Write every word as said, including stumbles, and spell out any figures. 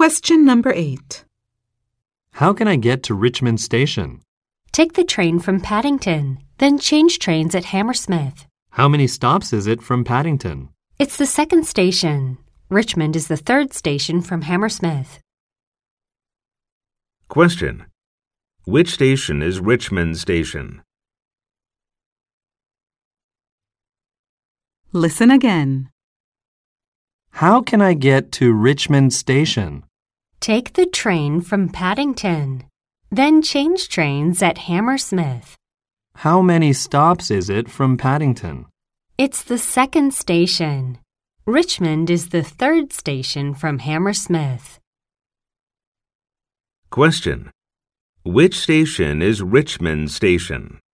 Question number eight. How can I get to Richmond Station? Take the train from Paddington, then change trains at Hammersmith. How many stops is it from Paddington? It's the second station. Richmond is the third station from Hammersmith. Question. Which station is Richmond Station? Listen again. How can I get to Richmond Station? Take the train from Paddington, then change trains at Hammersmith. How many stops is it from Paddington? It's the second station. Richmond is the third station from Hammersmith. Question. Which station is Richmond Station?